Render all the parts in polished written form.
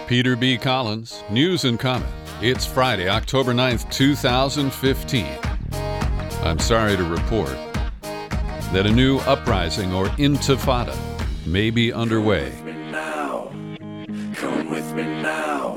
Peter B. Collins, News and Comment. It's Friday, October 9th, 2015. I'm sorry to report that a new uprising or intifada may be underway. Come with me now.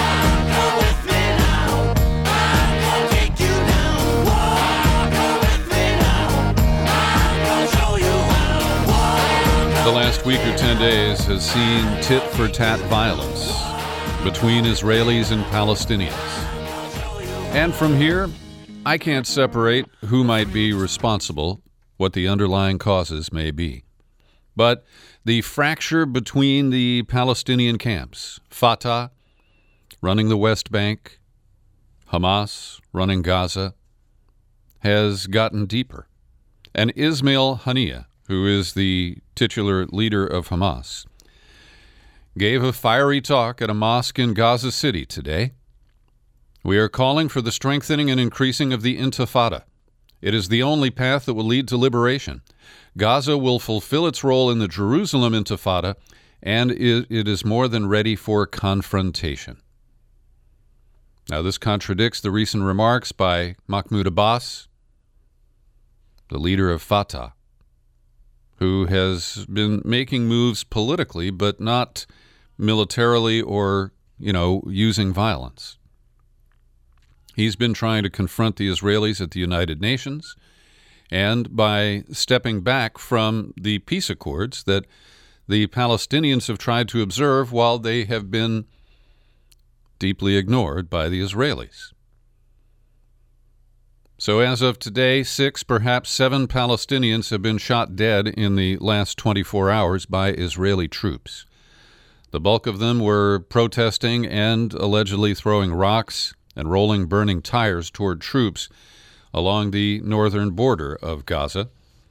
The last week or 10 days has seen tit-for-tat violence between Israelis and Palestinians. And from here, I can't separate who might be responsible, what the underlying causes may be. But the fracture between the Palestinian camps, Fatah running the West Bank, Hamas running Gaza, has gotten deeper. And Ismail Haniyeh, who is the titular leader of Hamas, gave a fiery talk at a mosque in Gaza City today. We are calling for the strengthening and increasing of the intifada. It is the only path that will lead to liberation. Gaza will fulfill its role in the Jerusalem intifada, and it is more than ready for confrontation. Now, this contradicts the recent remarks by Mahmoud Abbas, the leader of Fatah, who has been making moves politically, but not militarily or, using violence. He's been trying to confront the Israelis at the United Nations, and by stepping back from the peace accords that the Palestinians have tried to observe while they have been deeply ignored by the Israelis. So as of today, 6, perhaps 7 Palestinians have been shot dead in the last 24 hours by Israeli troops. The bulk of them were protesting and allegedly throwing rocks and rolling burning tires toward troops along the northern border of Gaza.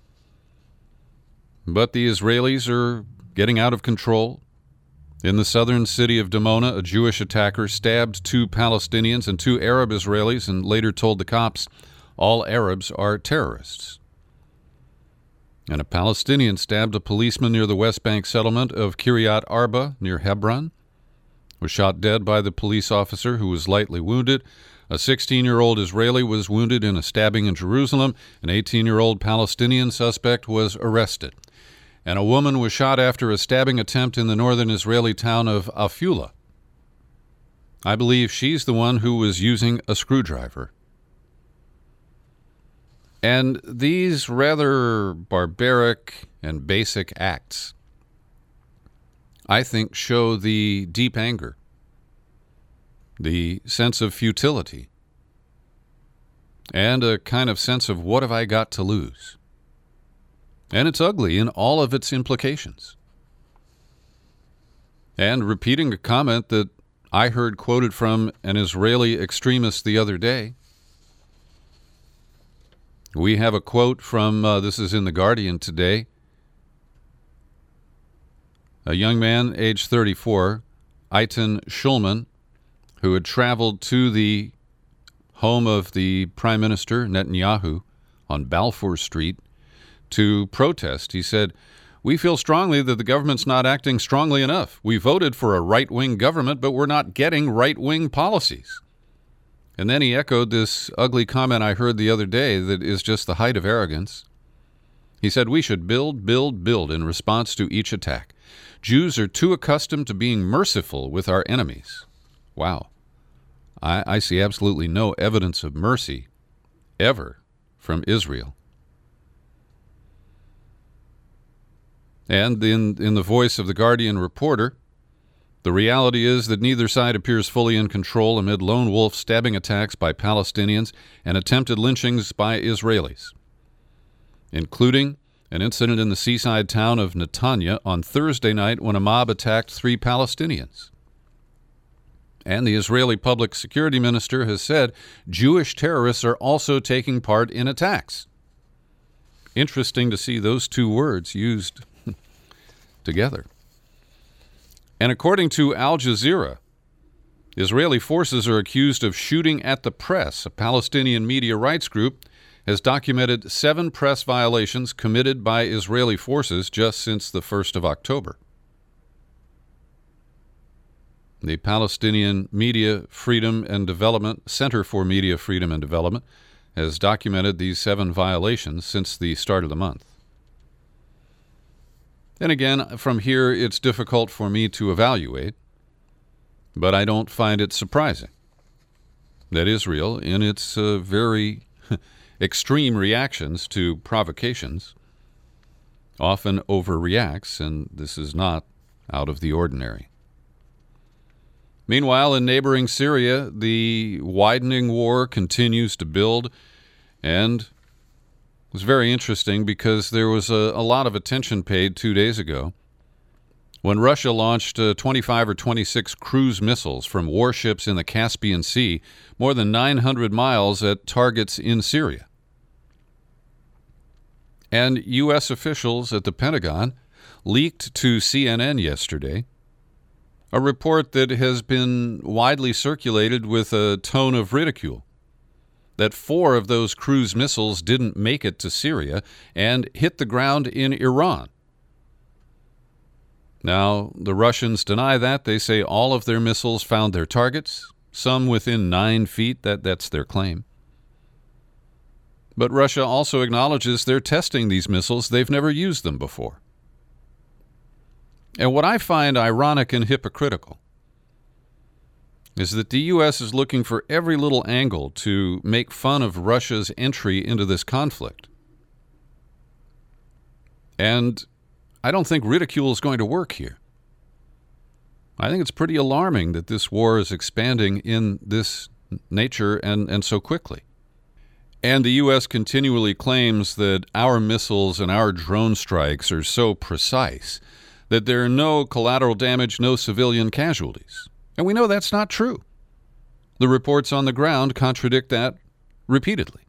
But the Israelis are getting out of control. In the southern city of Dimona, a Jewish attacker stabbed 2 Palestinians and 2 Arab Israelis and later told the cops all Arabs are terrorists. And a Palestinian stabbed a policeman near the West Bank settlement of Kiryat Arba near Hebron, was shot dead by the police officer who was lightly wounded. A 16-year-old Israeli was wounded in a stabbing in Jerusalem. An 18-year-old Palestinian suspect was arrested. And a woman was shot after a stabbing attempt in the northern Israeli town of Afula. I believe she's the one who was using a screwdriver. And these rather barbaric and basic acts, I think, show the deep anger, the sense of futility, and a kind of sense of what have I got to lose? And it's ugly in all of its implications. And repeating a comment that I heard quoted from an Israeli extremist the other day, we have a quote from, this is in The Guardian today, a young man, age 34, Eitan Schulman, who had traveled to the home of the Prime Minister Netanyahu on Balfour Street to protest. He said, "We feel strongly that the government's not acting strongly enough. We voted for a right-wing government, but we're not getting right-wing policies." And then he echoed this ugly comment I heard the other day that is just the height of arrogance. He said, "We should build, build, build in response to each attack. Jews are too accustomed to being merciful with our enemies." Wow. I see absolutely no evidence of mercy ever from Israel. And in the voice of the Guardian reporter, the reality is that neither side appears fully in control amid lone wolf stabbing attacks by Palestinians and attempted lynchings by Israelis, including an incident in the seaside town of Netanya on Thursday night when a mob attacked 3 Palestinians. And the Israeli public security minister has said Jewish terrorists are also taking part in attacks. Interesting to see those 2 words used together. And according to Al Jazeera, Israeli forces are accused of shooting at the press. A Palestinian media rights group has documented 7 press violations committed by Israeli forces just since the 1st of October. The Palestinian Media Freedom and Development Center for Media Freedom and Development has documented these 7 violations since the start of the month. And again, from here, it's difficult for me to evaluate, but I don't find it surprising that Israel, in its very extreme reactions to provocations, often overreacts, and this is not out of the ordinary. Meanwhile, in neighboring Syria, the widening war continues to build, and it was very interesting because there was a lot of attention paid 2 days ago when Russia launched 25 or 26 cruise missiles from warships in the Caspian Sea, more than 900 miles at targets in Syria. And U.S. officials at the Pentagon leaked to CNN yesterday a report that has been widely circulated with a tone of ridicule, that 4 of those cruise missiles didn't make it to Syria and hit the ground in Iran. Now, the Russians deny that. They say all of their missiles found their targets, some within 9 feet. That's their claim. But Russia also acknowledges they're testing these missiles. They've never used them before. And what I find ironic and hypocritical is that the U.S. is looking for every little angle to make fun of Russia's entry into this conflict. And I don't think ridicule is going to work here. I think it's pretty alarming that this war is expanding in this nature and so quickly. And the U.S. continually claims that our missiles and our drone strikes are so precise that there are no collateral damage, no civilian casualties. And we know that's not true. The reports on the ground contradict that repeatedly.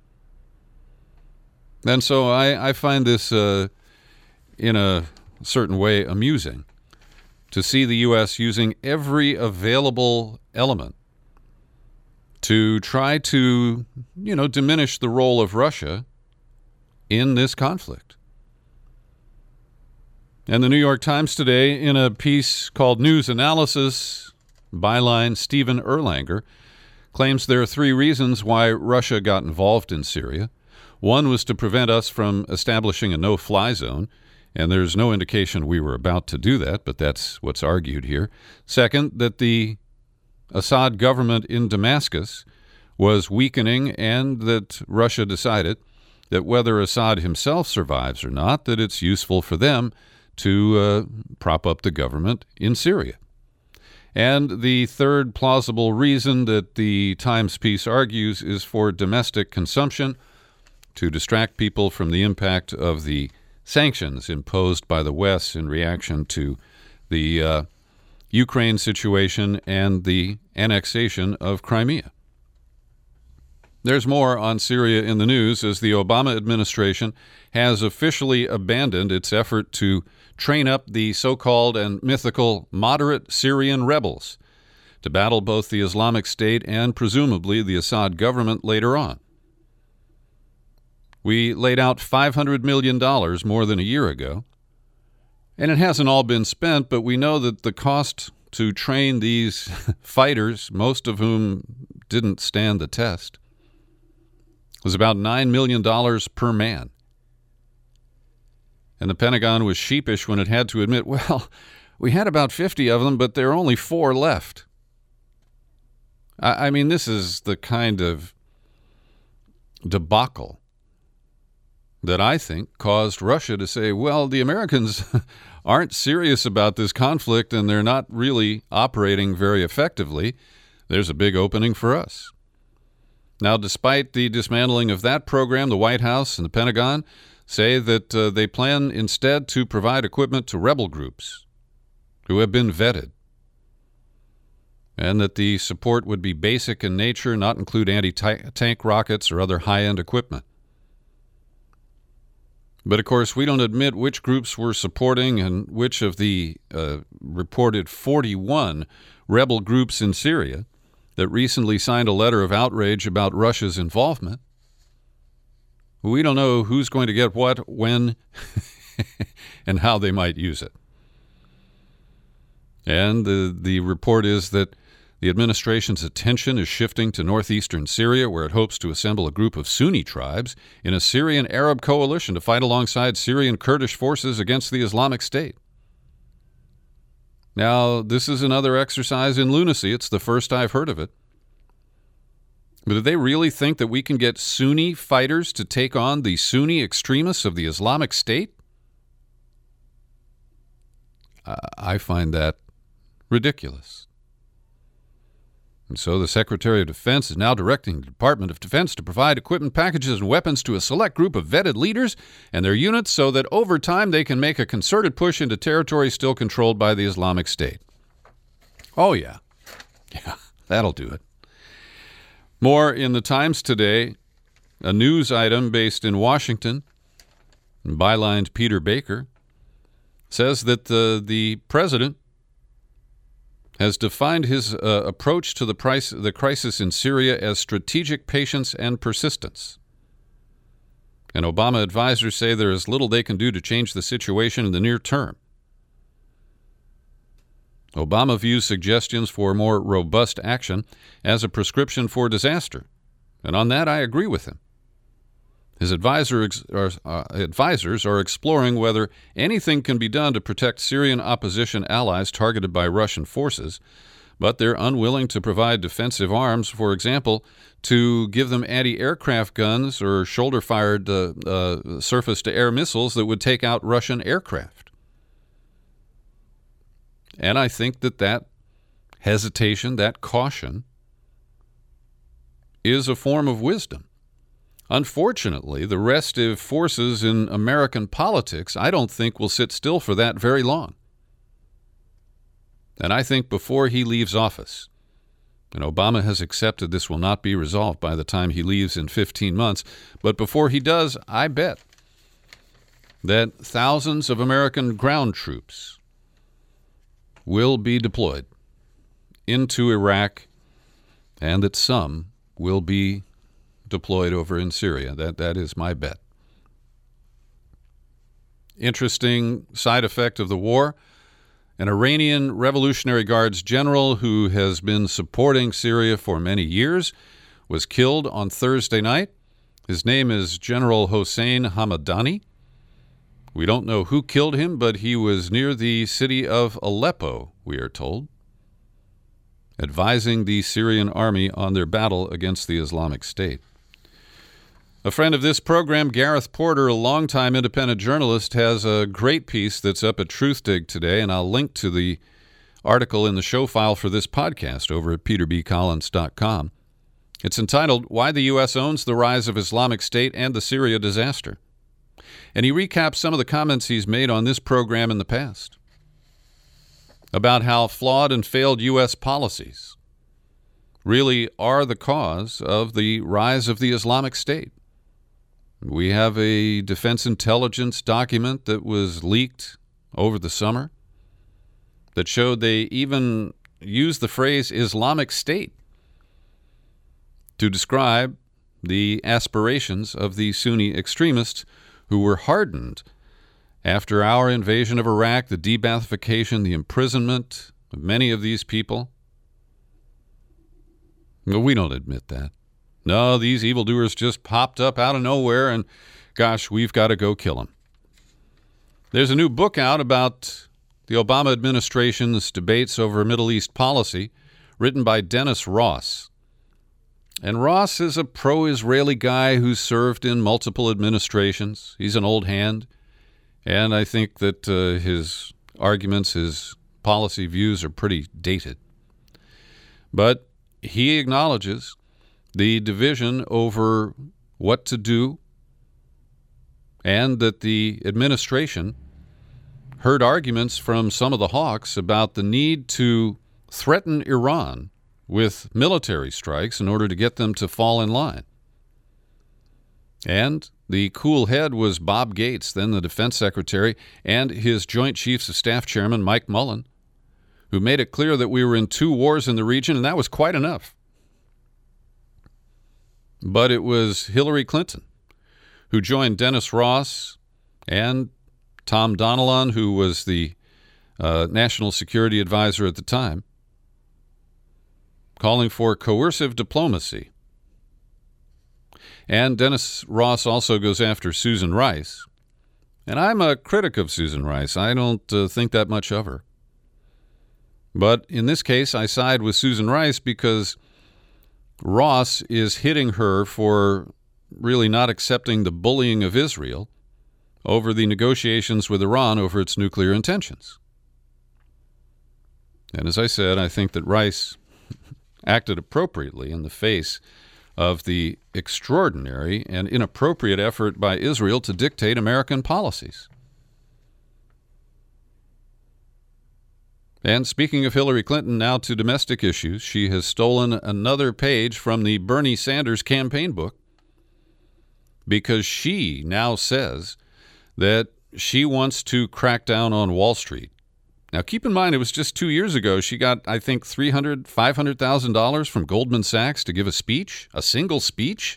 And so I find this, in a certain way, amusing to see the U.S. using every available element to try to, diminish the role of Russia in this conflict. And the New York Times today, in a piece called News Analysis, byline Stephen Erlanger, claims there are 3 reasons why Russia got involved in Syria. One was to prevent us from establishing a no-fly zone, and there's no indication we were about to do that, but that's what's argued here. Second, that the Assad government in Damascus was weakening, and that Russia decided that whether Assad himself survives or not, that it's useful for them to prop up the government in Syria. And the third plausible reason that the Times piece argues is for domestic consumption, to distract people from the impact of the sanctions imposed by the West in reaction to the Ukraine situation and the annexation of Crimea. There's more on Syria in the news as the Obama administration has officially abandoned its effort to train up the so-called and mythical moderate Syrian rebels to battle both the Islamic State and presumably the Assad government later on. We laid out $500 million more than a year ago, and it hasn't all been spent, but we know that the cost to train these fighters, most of whom didn't stand the test, was about $9 million per man. And the Pentagon was sheepish when it had to admit, well, we had about 50 of them, but there are only 4 left. I mean, this is the kind of debacle that I think caused Russia to say, well, the Americans aren't serious about this conflict and they're not really operating very effectively. There's a big opening for us. Now, despite the dismantling of that program, the White House and the Pentagon say that they plan instead to provide equipment to rebel groups who have been vetted, and that the support would be basic in nature, not include anti-tank rockets or other high-end equipment. But, of course, we don't admit which groups we're supporting and which of the reported 41 rebel groups in Syria that recently signed a letter of outrage about Russia's involvement. We don't know who's going to get what, when, and how they might use it. And the report is that the administration's attention is shifting to northeastern Syria, where it hopes to assemble a group of Sunni tribes in a Syrian-Arab coalition to fight alongside Syrian Kurdish forces against the Islamic State. Now, this is another exercise in lunacy. It's the first I've heard of it. But do they really think that we can get Sunni fighters to take on the Sunni extremists of the Islamic State? I find that ridiculous. And so the Secretary of Defense is now directing the Department of Defense to provide equipment packages and weapons to a select group of vetted leaders and their units so that over time they can make a concerted push into territory still controlled by the Islamic State. Oh, yeah. Yeah, that'll do it. More in the Times today, a news item based in Washington, bylined Peter Baker, says that the president has defined his approach to the crisis in Syria as strategic patience and persistence. And Obama advisors say there is little they can do to change the situation in the near term. Obama views suggestions for more robust action as a prescription for disaster, and on that I agree with him. His advisors are exploring whether anything can be done to protect Syrian opposition allies targeted by Russian forces, but they're unwilling to provide defensive arms, for example, to give them anti-aircraft guns or shoulder-fired surface-to-air missiles that would take out Russian aircraft. And I think that hesitation, that caution, is a form of wisdom. Unfortunately, the restive forces in American politics, I don't think, will sit still for that very long. And I think before he leaves office, and Obama has accepted this will not be resolved by the time he leaves in 15 months, but before he does, I bet that thousands of American ground troops will be deployed into Iraq and that some will be deployed over in Syria. That is my bet. Interesting side effect of the war. An Iranian Revolutionary Guards general who has been supporting Syria for many years was killed on Thursday night. His name is General Hossein Hamadani. We don't know who killed him, but he was near the city of Aleppo, we are told, advising the Syrian army on their battle against the Islamic State. A friend of this program, Gareth Porter, a longtime independent journalist, has a great piece that's up at Truthdig today, and I'll link to the article in the show file for this podcast over at peterbcollins.com. It's entitled, Why the U.S. Owns the Rise of Islamic State and the Syria Disaster. And he recaps some of the comments he's made on this program in the past about how flawed and failed U.S. policies really are the cause of the rise of the Islamic State. We have a defense intelligence document that was leaked over the summer that showed they even used the phrase Islamic State to describe the aspirations of the Sunni extremists who were hardened after our invasion of Iraq, the de-Baathification, the imprisonment of many of these people. No, we don't admit that. No, these evildoers just popped up out of nowhere, and gosh, we've got to go kill them. There's a new book out about the Obama administration's debates over Middle East policy, written by Dennis Ross. And Ross is a pro-Israeli guy who's served in multiple administrations. He's an old hand, and I think that his arguments, his policy views are pretty dated. But he acknowledges the division over what to do and that the administration heard arguments from some of the hawks about the need to threaten Iran with military strikes in order to get them to fall in line. And the cool head was Bob Gates, then the defense secretary, and his Joint Chiefs of Staff chairman, Mike Mullen, who made it clear that we were in 2 wars in the region, and that was quite enough. But it was Hillary Clinton who joined Dennis Ross and Tom Donilon, who was the national security advisor at the time, calling for coercive diplomacy. And Dennis Ross also goes after Susan Rice. And I'm a critic of Susan Rice. I don't think that much of her. But in this case, I side with Susan Rice because Ross is hitting her for really not accepting the bullying of Israel over the negotiations with Iran over its nuclear intentions. And as I said, I think that Rice acted appropriately in the face of the extraordinary and inappropriate effort by Israel to dictate American policies. And speaking of Hillary Clinton, now to domestic issues, she has stolen another page from the Bernie Sanders campaign book because she now says that she wants to crack down on Wall Street. Now, keep in mind, it was just 2 years ago she got, I think, $300,000, $500,000 from Goldman Sachs to give a speech, a single speech.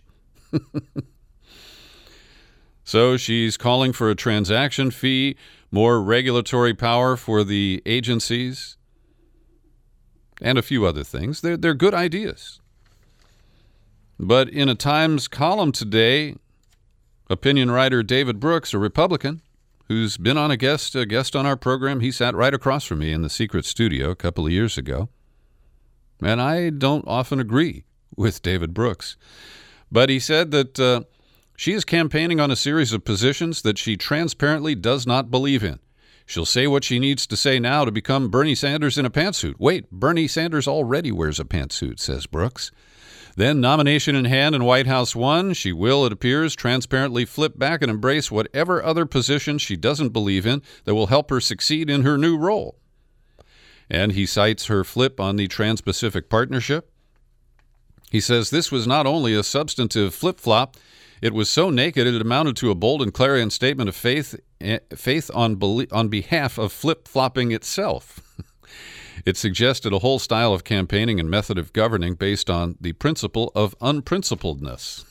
So she's calling for a transaction fee, more regulatory power for the agencies, and a few other things. They're good ideas. But in a Times column today, opinion writer David Brooks, a Republican, who's been on a guest on our program. He sat right across from me in the secret studio a couple of years ago. And I don't often agree with David Brooks. But he said that she is campaigning on a series of positions that she transparently does not believe in. She'll say what she needs to say now to become Bernie Sanders in a pantsuit. Wait, Bernie Sanders already wears a pantsuit, says Brooks. Then, nomination in hand in White House 1, she will, it appears, transparently flip back and embrace whatever other position she doesn't believe in that will help her succeed in her new role. And he cites her flip on the Trans-Pacific Partnership. He says this was not only a substantive flip-flop, it was so naked it amounted to a bold and clarion statement of faith on behalf of flip-flopping itself. It suggested a whole style of campaigning and method of governing based on the principle of unprincipledness.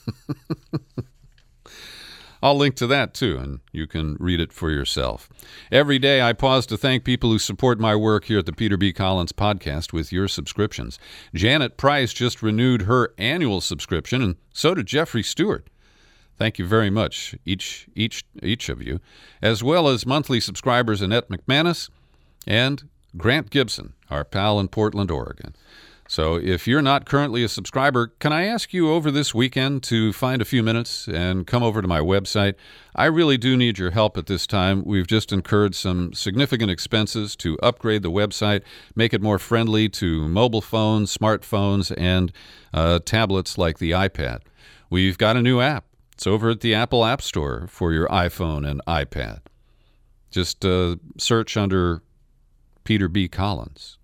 I'll link to that, too, and you can read it for yourself. Every day, I pause to thank people who support my work here at the Peter B. Collins Podcast with your subscriptions. Janet Price just renewed her annual subscription, and so did Jeffrey Stewart. Thank you very much, each of you, as well as monthly subscribers Annette McManus and Grant Gibson, our pal in Portland, Oregon. So if you're not currently a subscriber, can I ask you over this weekend to find a few minutes and come over to my website? I really do need your help at this time. We've just incurred some significant expenses to upgrade the website, make it more friendly to mobile phones, smartphones, and tablets like the iPad. We've got a new app. It's over at the Apple App Store for your iPhone and iPad. Just search under Peter B. Collins.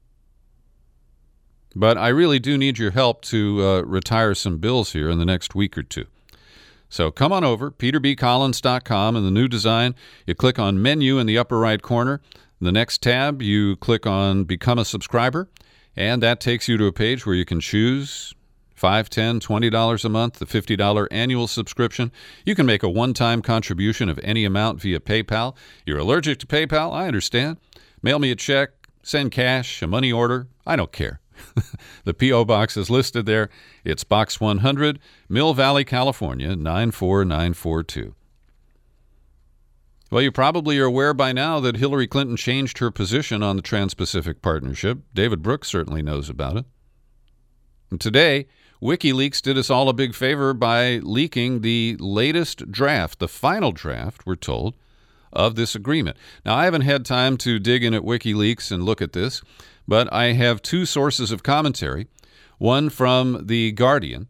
But I really do need your help to retire some bills here in the next week or two. So come on over, peterbcollins.com, and the new design, you click on Menu in the upper right corner. In the next tab, you click on Become a Subscriber, and that takes you to a page where you can choose $5, $10, $20 a month, the $50 annual subscription. You can make a one-time contribution of any amount via PayPal. You're allergic to PayPal? I understand. Mail me a check, send cash, a money order. I don't care. The P.O. Box is listed there. It's Box 100, Mill Valley, California, 94942. Well, you probably are aware by now that Hillary Clinton changed her position on the Trans-Pacific Partnership. David Brooks certainly knows about it. And today, WikiLeaks did us all a big favor by leaking the latest draft, the final draft, we're told, of this agreement. Now, I haven't had time to dig in at WikiLeaks and look at this, but I have two sources of commentary, one from The Guardian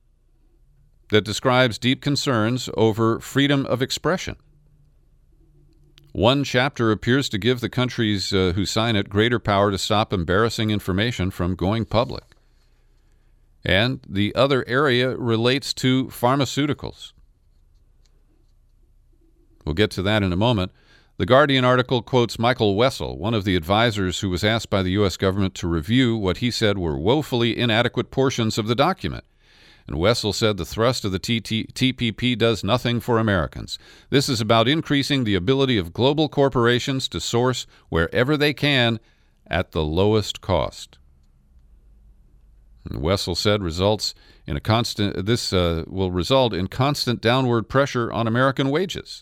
that describes deep concerns over freedom of expression. One chapter appears to give the countries who sign it greater power to stop embarrassing information from going public. And the other area relates to pharmaceuticals. We'll get to that in a moment. The Guardian article quotes Michael Wessel, one of the advisors who was asked by the U.S. government to review what he said were woefully inadequate portions of the document. And Wessel said the thrust of the TPP does nothing for Americans. This is about increasing the ability of global corporations to source wherever they can at the lowest cost. And Wessel said this will result in constant downward pressure on American wages.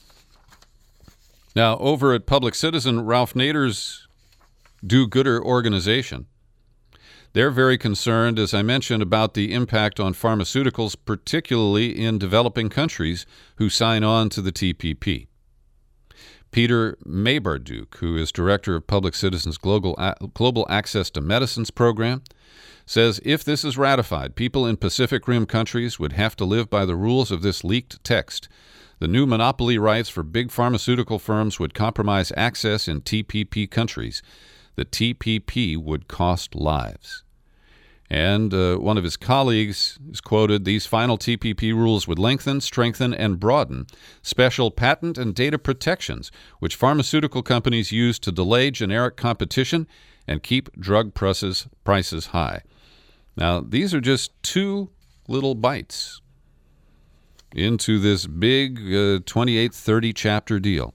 Now, over at Public Citizen, Ralph Nader's do-gooder organization, they're very concerned, as I mentioned, about the impact on pharmaceuticals, particularly in developing countries who sign on to the TPP. Peter Maybarduke, who is director of Public Citizen's Global Access to Medicines program, says if this is ratified, people in Pacific Rim countries would have to live by the rules of this leaked text. The new monopoly rights for big pharmaceutical firms would compromise access in TPP countries. The TPP would cost lives. And one of his colleagues is quoted, these final TPP rules would lengthen, strengthen, and broaden special patent and data protections, which pharmaceutical companies use to delay generic competition and keep drug prices high. Now, these are just two little bites into this big 28-30 chapter deal.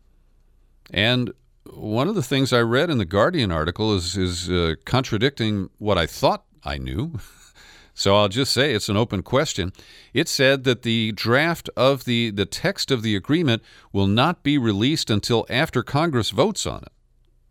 And one of the things I read in the Guardian article is contradicting what I thought I knew. So I'll just say it's an open question. It said that the draft of the text of the agreement will not be released until after Congress votes on it.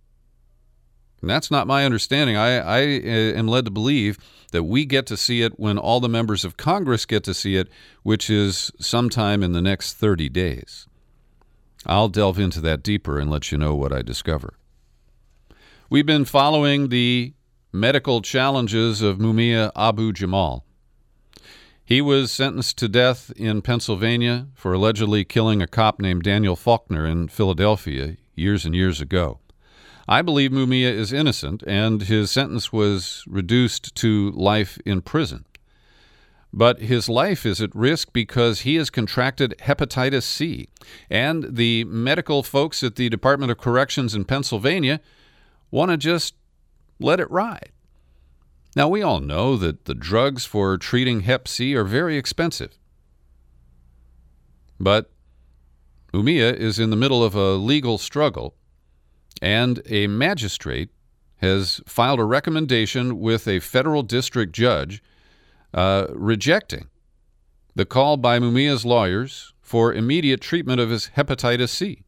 And that's not my understanding. I am led to believe that we get to see it when all the members of Congress get to see it, which is sometime in the next 30 days. I'll delve into that deeper and let you know what I discover. We've been following the medical challenges of Mumia Abu-Jamal. He was sentenced to death in Pennsylvania for allegedly killing a cop named Daniel Faulkner in Philadelphia years and years ago. I believe Mumia is innocent, and his sentence was reduced to life in prison. But his life is at risk because he has contracted hepatitis C, and the medical folks at the Department of Corrections in Pennsylvania want to just let it ride. Now, we all know that the drugs for treating Hep C are very expensive. But Mumia is in the middle of a legal struggle, and a magistrate has filed a recommendation with a federal district judge rejecting the call by Mumia's lawyers for immediate treatment of his hepatitis C.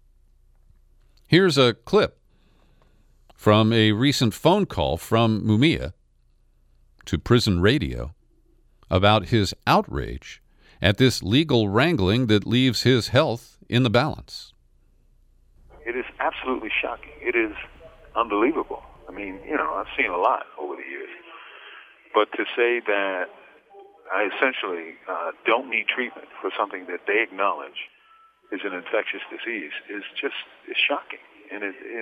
Here's a clip from a recent phone call from Mumia to Prison Radio about his outrage at this legal wrangling that leaves his health in the balance. It is absolutely shocking. It is unbelievable. I mean, I've seen a lot over the years. But to say that I essentially don't need treatment for something that they acknowledge is an infectious disease is shocking. And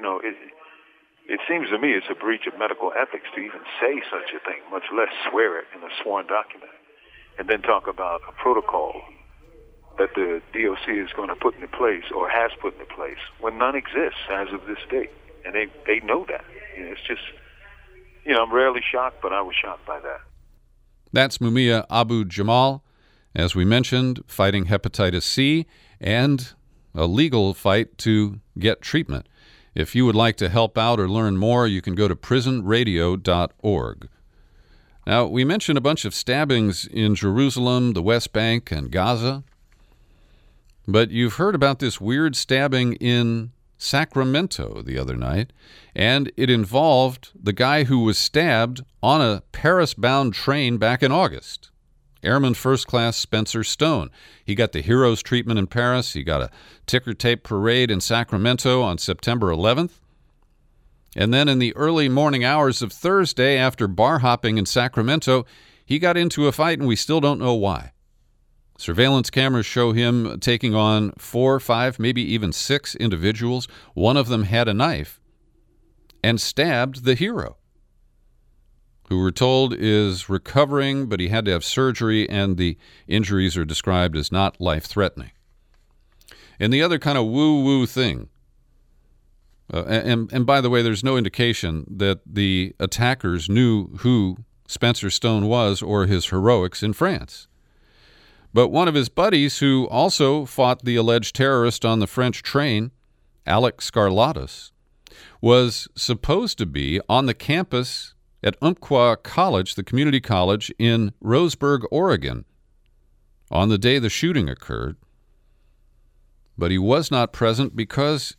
it seems to me it's a breach of medical ethics to even say such a thing, much less swear it in a sworn document, and then talk about a protocol that the DOC is going to put into place or has put into place when none exists as of this date. And they know that. It's just, I'm rarely shocked, but I was shocked by that. That's Mumia Abu-Jamal, as we mentioned, fighting hepatitis C and a legal fight to get treatment. If you would like to help out or learn more, you can go to prisonradio.org. Now, we mentioned a bunch of stabbings in Jerusalem, the West Bank, and Gaza. But you've heard about this weird stabbing in Sacramento the other night, and it involved the guy who was stabbed on a Paris-bound train back in August. Airman First Class Spencer Stone. He got the hero's treatment in Paris. He got a ticker tape parade in Sacramento on September 11th. And then in the early morning hours of Thursday, after bar hopping in Sacramento, he got into a fight, and we still don't know why. Surveillance cameras show him taking on 4, 5, maybe even 6 individuals. One of them had a knife and stabbed the hero, who we're told is recovering, but he had to have surgery, and the injuries are described as not life-threatening. And the other kind of woo-woo thing, and by the way, there's no indication that the attackers knew who Spencer Stone was or his heroics in France. But one of his buddies, who also fought the alleged terrorist on the French train, Alec Scarlatus, was supposed to be on the campus at Umpqua College, the community college in Roseburg, Oregon, on the day the shooting occurred. But he was not present because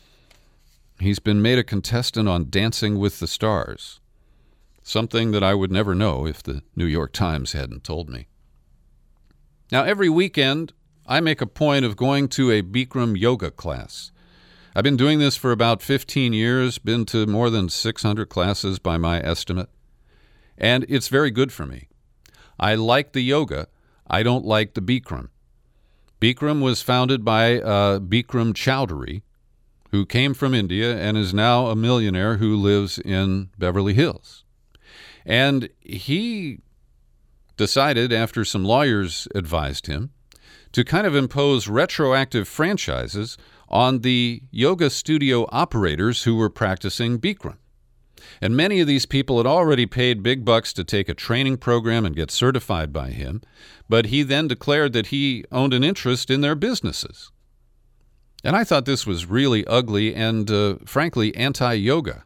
he's been made a contestant on Dancing with the Stars, something that I would never know if the New York Times hadn't told me. Now, every weekend, I make a point of going to a Bikram yoga class. I've been doing this for about 15 years, been to more than 600 classes by my estimate, and it's very good for me. I like the yoga. I don't like the Bikram. Bikram was founded by Bikram Chowdhury, who came from India and is now a millionaire who lives in Beverly Hills. And he decided, after some lawyers advised him, to kind of impose retroactive franchises on the yoga studio operators who were practicing Bikram. And many of these people had already paid big bucks to take a training program and get certified by him, but he then declared that he owned an interest in their businesses. And I thought this was really ugly and, frankly, anti-yoga.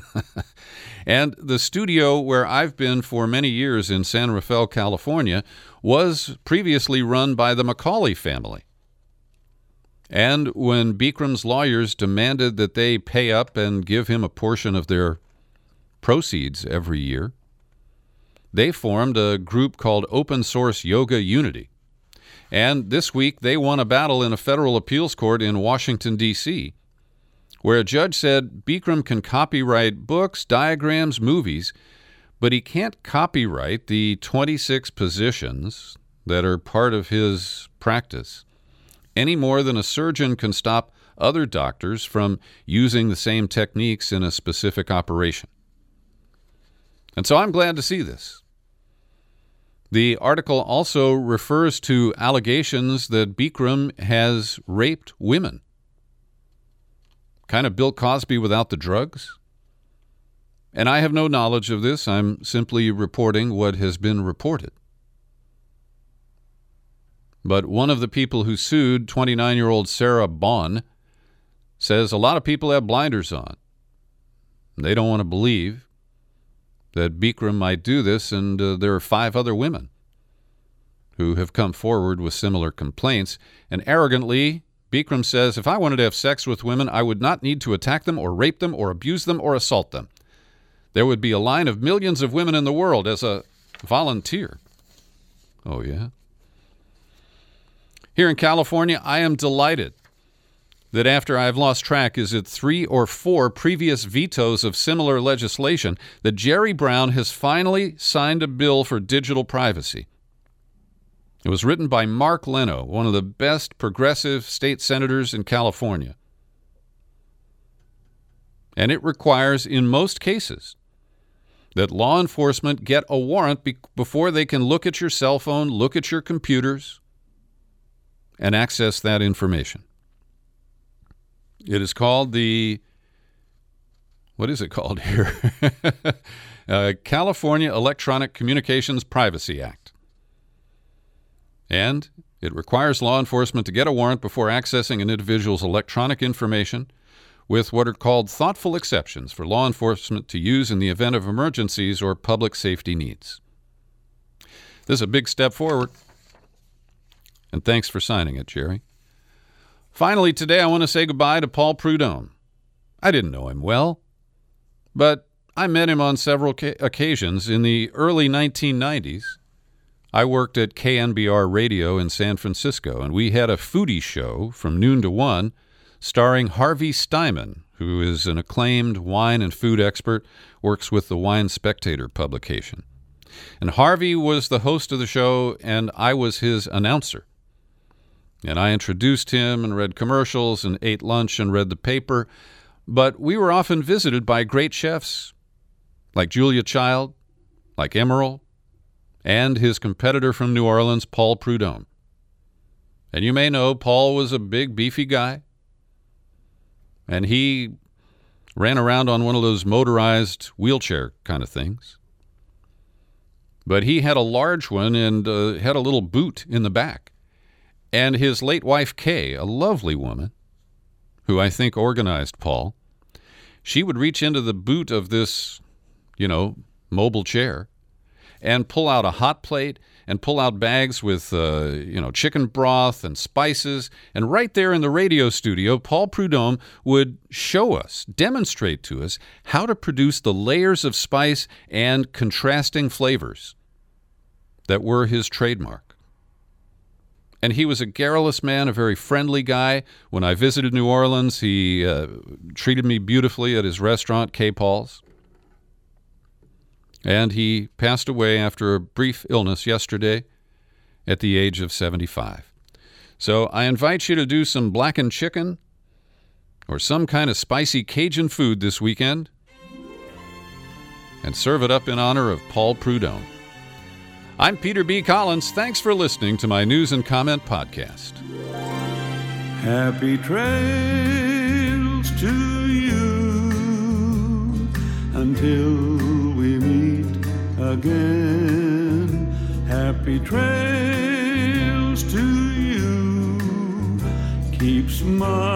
And the studio where I've been for many years in San Rafael, California, was previously run by the Macaulay family. And when Bikram's lawyers demanded that they pay up and give him a portion of their proceeds every year, they formed a group called Open Source Yoga Unity. And this week they won a battle in a federal appeals court in Washington, D.C., where a judge said Bikram can copyright books, diagrams, movies, but he can't copyright the 26 positions that are part of his practice any more than a surgeon can stop other doctors from using the same techniques in a specific operation. And so I'm glad to see this. The article also refers to allegations that Bikram has raped women. Kind of Bill Cosby without the drugs. And I have no knowledge of this. I'm simply reporting what has been reported. But one of the people who sued, 29-year-old Sarah Bond, says a lot of people have blinders on. They don't want to believe that Bikram might do this, and there are 5 other women who have come forward with similar complaints. And arrogantly, Bikram says, if I wanted to have sex with women, I would not need to attack them or rape them or abuse them or assault them. There would be a line of millions of women in the world as a volunteer. Oh, yeah? Here in California, I am delighted that after I've lost track, is it 3 or 4 previous vetoes of similar legislation, that Jerry Brown has finally signed a bill for digital privacy. It was written by Mark Leno, one of the best progressive state senators in California. And it requires, in most cases, that law enforcement get a warrant before they can look at your cell phone, look at your computers, and access that information. It is called what is it called here? California Electronic Communications Privacy Act. And it requires law enforcement to get a warrant before accessing an individual's electronic information, with what are called thoughtful exceptions for law enforcement to use in the event of emergencies or public safety needs. This is a big step forward. And thanks for signing it, Jerry. Finally, today I want to say goodbye to Paul Prudhomme. I didn't know him well, but I met him on several occasions. In the early 1990s, I worked at KNBR Radio in San Francisco, and we had a foodie show from noon to 1 starring Harvey Steinman, who is an acclaimed wine and food expert, works with the Wine Spectator publication. And Harvey was the host of the show, and I was his announcer. And I introduced him and read commercials and ate lunch and read the paper. But we were often visited by great chefs like Julia Child, like Emeril, and his competitor from New Orleans, Paul Prudhomme. And you may know Paul was a big, beefy guy. And he ran around on one of those motorized wheelchair kind of things. but he had a large one and had a little boot in the back. And his late wife, Kay, a lovely woman, who I think organized Paul, she would reach into the boot of this, mobile chair and pull out a hot plate and pull out bags with, chicken broth and spices. And right there in the radio studio, Paul Prudhomme would show us, demonstrate to us, how to produce the layers of spice and contrasting flavors that were his trademark. And he was a garrulous man, a very friendly guy. When I visited New Orleans, he treated me beautifully at his restaurant, K. Paul's. And he passed away after a brief illness yesterday at the age of 75. So I invite you to do some blackened chicken or some kind of spicy Cajun food this weekend and serve it up in honor of Paul Prudhomme. I'm Peter B. Collins. Thanks for listening to my News and Comment podcast. Happy trails to you until we meet again. Happy trails to you. Keep smiling.